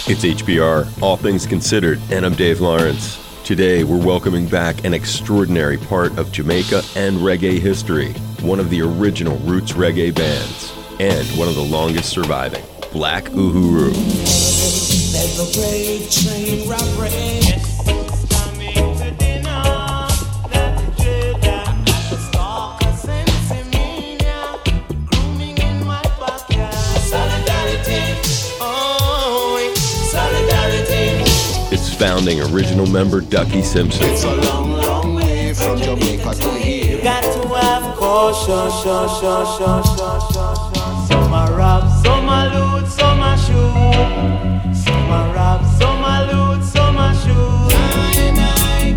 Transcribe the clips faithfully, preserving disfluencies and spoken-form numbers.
It's H B R, All Things Considered, and I'm Dave Lawrence. Today, we're welcoming back an extraordinary part of Jamaica and reggae history, one of the original roots reggae bands, and one of the longest surviving, Black Uhuru. Its founding original member, Ducky Simpson. It's a long, long way from Jamaica to here. You got to have caution, sure, sure, sure, sure, sure, sure. Some are rob, some are loot, some are shoot. Some are rob, some are loot, some are shoot. My, my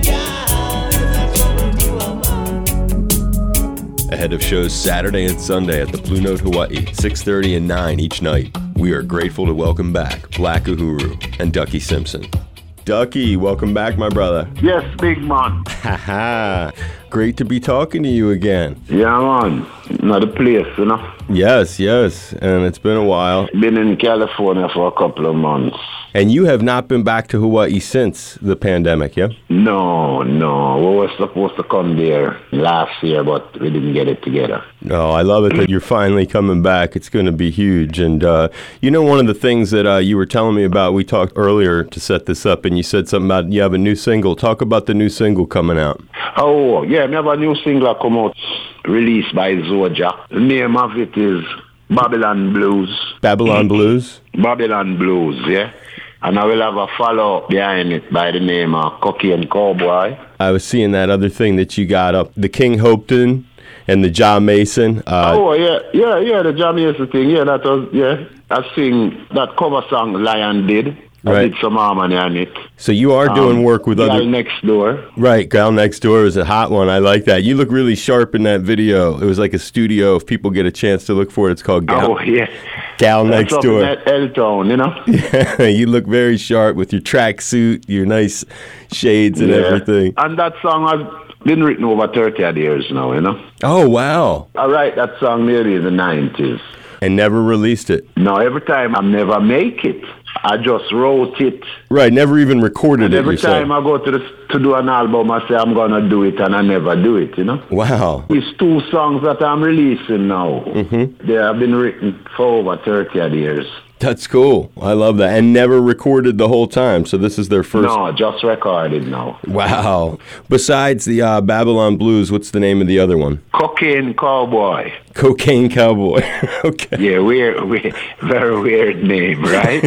God, Ahead of shows Saturday and Sunday at the Blue Note Hawaii, six thirty and nine each night. We are grateful to welcome back Black Uhuru and Ducky Simpson. Ducky, welcome back, my brother. Yes, big man. Haha. Great to be talking to you again. Yeah, man. Another place, you know. Yes, yes. And it's been a while. Been in California for a couple of months. And you have not been back to Hawaii since the pandemic, yeah? No, no. We were supposed to come there last year, but we didn't get it together. No, I love it that you're finally coming back. It's going to be huge. And, uh, you know, one of the things that uh, you were telling me about, we talked earlier to set this up, and you said something about you have a new single. Talk about the new single coming out. Oh, yeah. We have a new single come out, released by Zoja. The name of it is Babylon Blues. Babylon Blues? Babylon Blues, yeah. And I will have a follow-up behind it by the name of Cocaine Cowboy. I was seeing that other thing that you got up, the King Hopton and the John Mason. Uh, oh, yeah, yeah, yeah, the John Mason thing. Yeah, that was, yeah. I sing that cover song Lion did. I right. did some harmony on it. So you are doing um, work with Gal other... Next Door. Right, Gal Next Door is a hot one. I like that. You look really sharp in that video. It was like a studio. If people get a chance to look for it, it's called Gal, oh, yeah. Gal Next That's Door. Up in L-Town, you know? Yeah, you look very sharp with your tracksuit, your nice shades and yeah. everything. And that song has been written over thirty years now, you know? Oh, wow. I write that song nearly in the nineties. And never released it. No, every time I never make it. I just wrote it. Right, never even recorded and it. Every time I go to the, to do an album, I say I'm gonna do it, and I never do it. You know. Wow. It's two songs that I'm releasing now. Mm-hmm. They have been written for over thirty years. That's cool. I love that. And never recorded the whole time. So this is their first. No, just recorded now. Wow. Besides the uh, Babylon Blues, what's the name of the other one? Cocaine Cowboy. Cocaine Cowboy. Okay. Yeah, weird, weird, very weird name, right?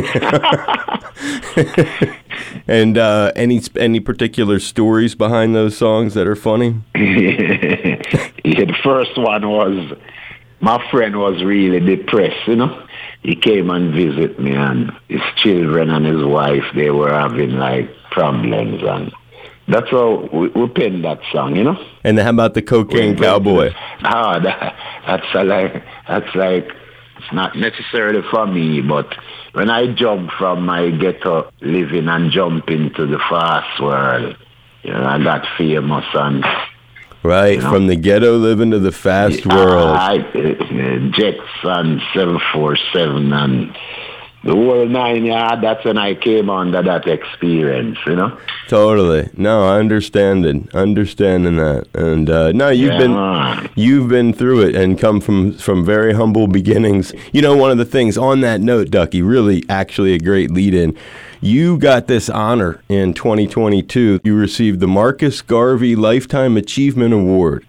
And uh, any any particular stories behind those songs that are funny? Yeah, the first one was my friend was really depressed, you know. He came and visit me, and his children and his wife, they were having like problems, and that's how we, we penned that song, you know. And how about the Cocaine we, Cowboy? Ah, that, that's a, like that's like it's not necessarily for me, but when I jump from my ghetto living and jump into the fast world, you know, I got famous and. Right, you know? From the ghetto living to the fast yeah, world. I, uh, Jets and seven forty-seven and the whole nine yard, that's when I came under that experience, you know? Totally. No, I understand it. Understanding that. And uh, no, you've yeah, been man. you've been through it and come from, from very humble beginnings. You know, one of the things on that note, Ducky, really actually a great lead in. You got this honor in twenty twenty-two. You received the Marcus Garvey Lifetime Achievement Award.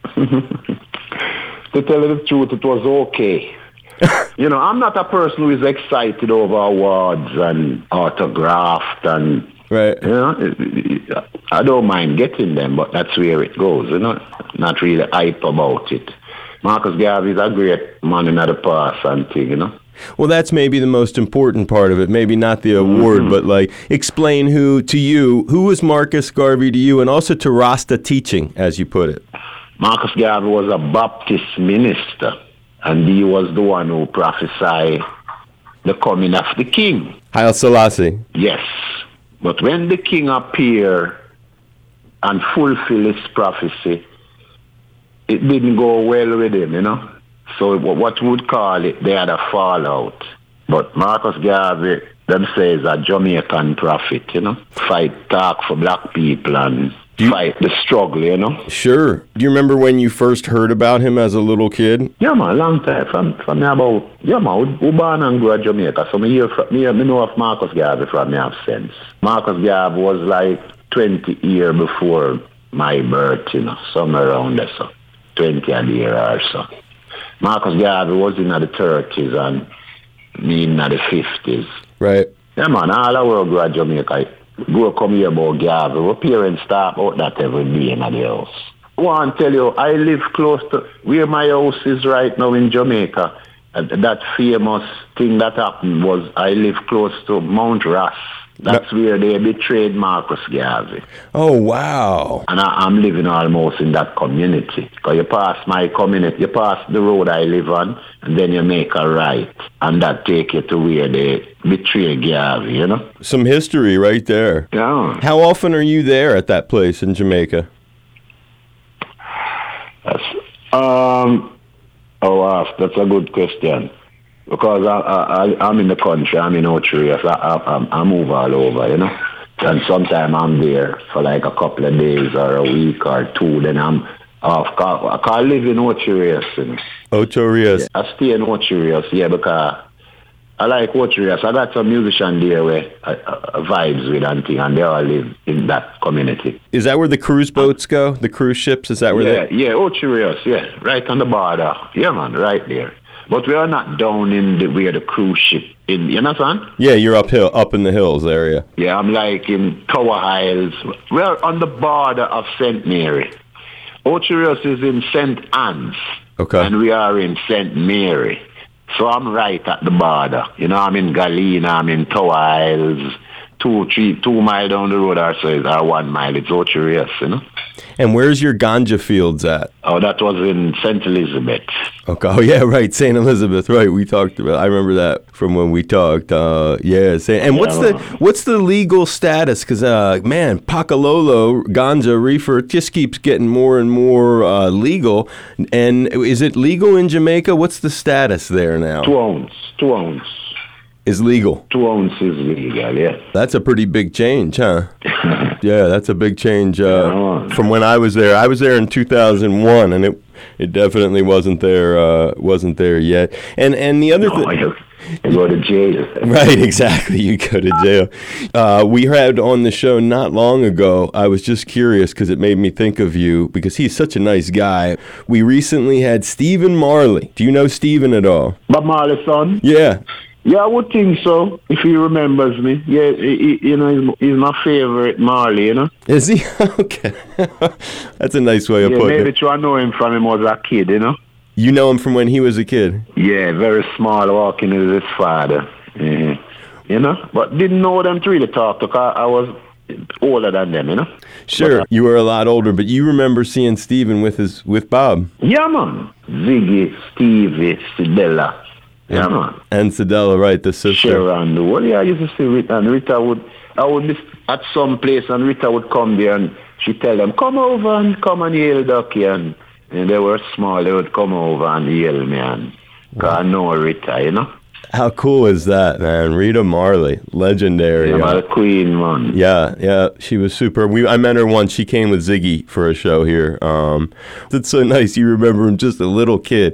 To tell you the truth, it was okay. You know, I'm not a person who is excited over awards and autographed and, right. you know, I don't mind getting them, but that's where it goes, you know, not really hype about it. Marcus Garvey is a great man in the past and thing, you know. Well, that's maybe the most important part of it. Maybe not the award, mm-hmm. but like explain who to you, who was Marcus Garvey to you, and also to Rasta teaching, as you put it. Marcus Garvey was a Baptist minister, and he was the one who prophesied the coming of the king. Haile Selassie. Yes. But when the king appeared and fulfilled his prophecy, it didn't go well with him, you know. So what we would call it, they had a fallout. But Marcus Garvey them say is a Jamaican prophet, you know. Fight, talk for black people and you, fight the struggle, you know. Sure. Do you remember when you first heard about him as a little kid? Yeah, man, long time. From, from me about, yeah, man, we, we born and grew in Jamaica. So me, hear from, me, me know of Marcus Garvey from me have sense. Marcus Garvey was like twenty years before my birth, you know, somewhere around there, so twenty a year or so. Marcus Garvey was in the thirties and me in the fifties. Right. Yeah, man, all the world grew in Jamaica. Go come here about Garvey. Our parents start out that every day in the house. I want to tell you, I live close to where my house is right now in Jamaica. Uh, that famous thing that happened was I live close to Mount Ross. That's no. where they betrayed Marcus Garvey. Oh, wow. And I, I'm living almost in that community. Because you pass my community, you pass the road I live on, and then you make a right. And that take you to where they betrayed Garvey, you know? Some history right there. Yeah. How often are you there at that place in Jamaica? That's, um, oh, that's a good question. Because I, I, I'm in the country, I'm in Ocho, I, I, I move all over, you know. And sometimes I'm there for like a couple of days or a week or two, then I'm off. I can't live in Ocho Rios. You know. Ocho Rios. Yeah, I stay in Ocho Rios, yeah, because I like Ocho Rios. I got some musicians there where I, I, vibes with and things, and they all live in that community. Is that where the cruise boats go? The cruise ships? Is that where yeah, they... Yeah, Ocho Rios, yeah, right on the border. Yeah, man, right there. But we are not down in the where the cruise ship in, you understand? Yeah, you're uphill, up in the hills area. Yeah, I'm like in Tower Isles. We're on the border of Saint Mary. Ocho Rios is in Saint Anne's. Okay. And we are in Saint Mary. So I'm right at the border. You know, I'm in Galena, I'm in Tower Isles. Two, three, two miles down the road or so is our one mile. It's Ocho Rios, you know. And where's your ganja fields at? Oh, that was in Saint Elizabeth. Okay. Oh, yeah, right. Saint Elizabeth, right. We talked about. I remember that from when we talked. Uh, yeah. Saint, and what's yeah, the what's the legal status? Because uh, man, Pakalolo ganja reefer just keeps getting more and more uh, legal. And is it legal in Jamaica? What's the status there now? Two ounce. Two ounce. Is legal. Two ounces legal, yeah. That's a pretty big change, huh? Yeah, that's a big change uh, yeah. from when I was there. I was there in two thousand one, and it it definitely wasn't there uh, wasn't there yet. And and the other no, thing. You, you go to jail. Right, exactly. You go to jail. Uh, we had on the show not long ago. I was just curious because it made me think of you because he's such a nice guy. We recently had Stephen Marley. Do you know Stephen at all? Bob Marley's son? Yeah. Yeah, I would think so, if he remembers me. Yeah, he, he, you know, he's, he's my favorite Marley, you know. Is he? Okay. That's a nice way of yeah, putting maybe it. maybe I know him from him as a kid, you know. You know him from when he was a kid? Yeah, very small, walking with his father. Yeah. You know, but didn't know them to really talk to, because I was older than them, you know. Sure, but, uh, you were a lot older, but you remember seeing Stephen with his with Bob. Yeah, man. Ziggy, Stevie, Sidella. Yeah, man. And Sidella, right, the sister. Sharon, the world. Yeah, I used to see Rita, and Rita would, I would be at some place, and Rita would come there, and she'd tell them, come over and come and hail Ducky, and, and they were small, they would come over and hail me, and wow. I know Rita, you know. How cool is that, man? Rita Marley, legendary. Yeah, uh, the queen, man. Yeah, yeah, she was super. We I met her once. She came with Ziggy for a show here. Um, it's so nice. You remember him just a little kid.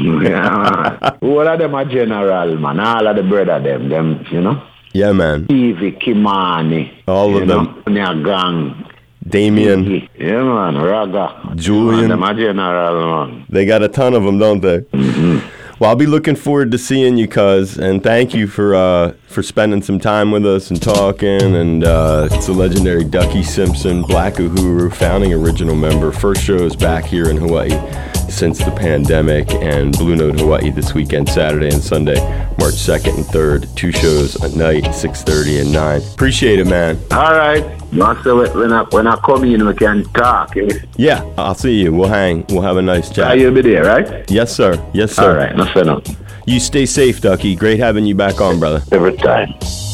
Yeah, man. All of them are general, man. All of the brother them, them, you know. Yeah, man. Stevie, Kimani. All of them. Their gang. Damien. Yeah, man. Raga. Julian. Them are general, man. They got a ton of them, don't they? Mm-hmm. Well, I'll be looking forward to seeing you, cuz, and thank you for uh, for spending some time with us and talking. And uh, it's the legendary Ducky Simpson, Black Uhuru, founding original member. First show is back here in Hawaii since the pandemic, and Blue Note Hawaii this weekend, Saturday and Sunday, March second and third. Two shows at night, six thirty and nine. Appreciate it, man. All right. So when I, when I come in, we can talk. Eh? Yeah, I'll see you. We'll hang. We'll have a nice chat. Ah, you'll be there, right? Yes, sir. Yes, sir. All right. No, no. You stay safe, Ducky. Great having you back on, brother. Every time.